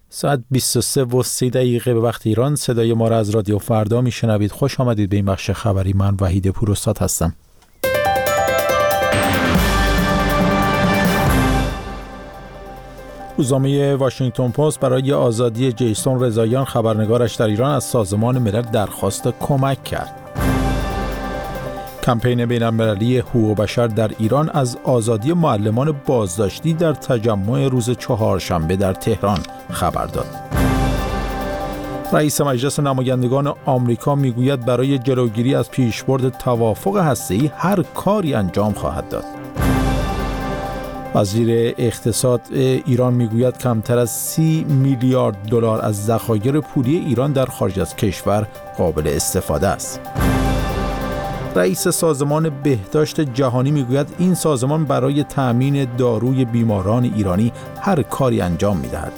ساعت 23:30 به وقت ایران. صدای ما را از رادیو فردا میشنوید. خوش آمدید به این بخش خبری. من وحید پوراستاد هستم. روزنامه واشنگتن پست برای آزادی جیسون رضاییان خبرنگارش در ایران از سازمان ملل درخواست کمک کرد. کمپین بین‌المللی حقوق بشر در ایران از آزادی معلمان بازداشتی در تجمع روز چهارشنبه در تهران خبر داد. رئیس مجلس نمایندگان آمریکا میگوید برای جلوگیری از پیشبرد توافق هسته‌ای هر کاری انجام خواهد داد. وزیر اقتصاد ایران میگوید کمتر از 30 میلیارد دلار از ذخایر پولی ایران در خارج از کشور قابل استفاده است. رئیس سازمان بهداشت جهانی میگوید این سازمان برای تأمین داروی بیماران ایرانی هر کاری انجام میدهد.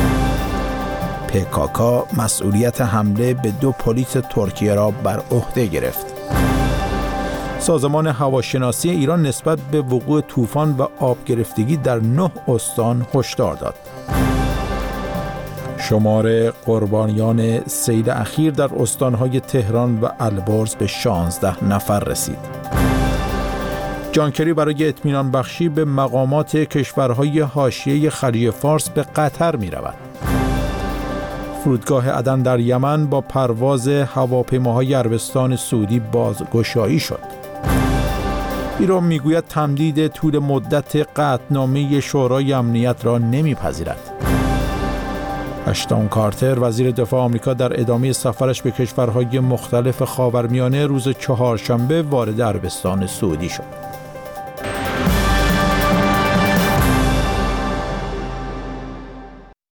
PKK مسئولیت حمله به 2 پلیس ترکیه را بر عهده گرفت. سازمان هواشناسی ایران نسبت به وقوع طوفان و آب گرفتگی در 9 استان هشدار داد. شمار قربانیان سیل اخیر در استانهای تهران و البرز به 16 نفر رسید. جان کری برای اطمینان بخشی به مقامات کشورهای حاشیه خلیج فارس به قطر می رود. فرودگاه عدن در یمن با پرواز هواپیماهای عربستان سعودی بازگشایی شد. ایران میگوید تمدید طول مدت قطعنامه شورای امنیت را نمیپذیرد. اشتون کارتر وزیر دفاع آمریکا در ادامه سفرش به کشورهای مختلف خاورمیانه روز چهارشنبه وارد عربستان سعودی شد.